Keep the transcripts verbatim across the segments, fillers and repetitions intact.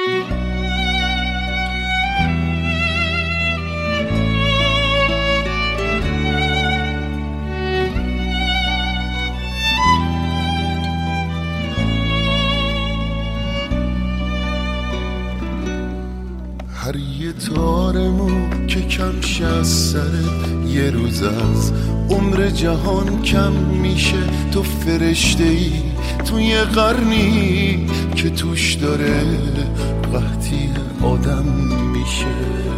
هر یه تارمو که کم شه از سرت، یه روز از عمر جهان کم میشه. تو فرشته ای توی قرنی که توش داره قحطی آدم میشه.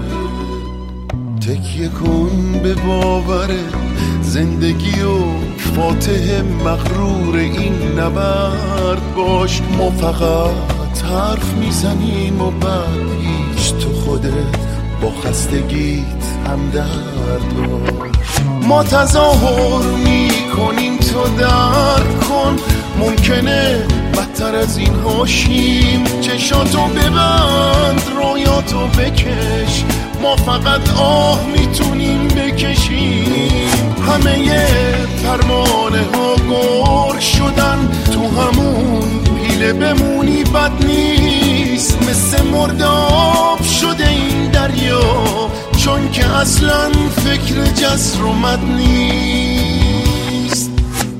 تکیه کن به باور زندگی و فاتح مغرور این نبرد باش. ما فقط حرف میزنیم و بعد هیچ تو خودت با خستگیت همدرد باش. ما تظاهر میکنیم تو درک کن، ممکنه بدتر از این هاشیم. چشاتو ببند رویاتو بکش، ما فقط آه میتونیم بکشیم. همه پروانه ها گور شدن، تو همون پیله بمونی بد نیست. مثل مرداب شده این دریا، چون که اصلا فکر جسر و مد نیست.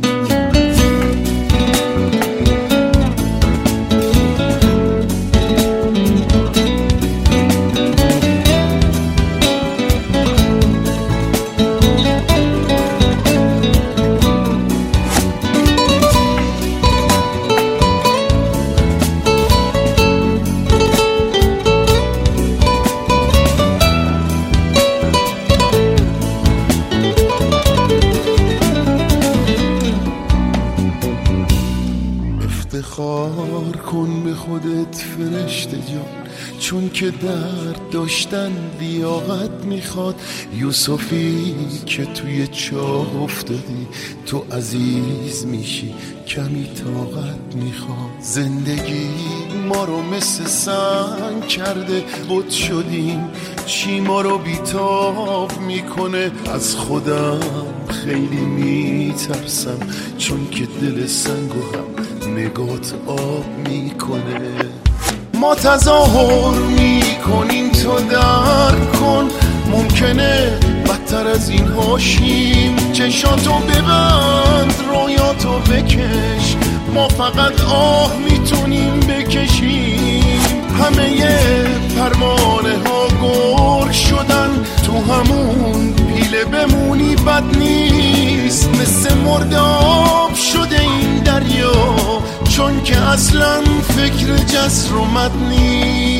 افتخار کن به خودت فرشته جان، چون که درد داشتن لیاقت میخواد. یوسفی که توی چاه افتادی، تو عزیز میشی کمی طاقت میخواد. زندگی ما رو مثل سنگ کرده بت شدیم، چی ما رو بیتاب میکنه. از خودم خیلی میترسم، چون که دل سنگو هم نگات آب میکنه. ما تظاهر میکنیم تو درک کن، ممکنه بدتر از این هاشیم. چشاتو ببند رویاتو بکش، ما فقط آه میتونیم بکشیم. همه پروانه ها گور شدن، تو همون پیله بمونی بد نیست. مثل مرداب شده این دریا، چون که اصلا فکر جسر و مد نیست.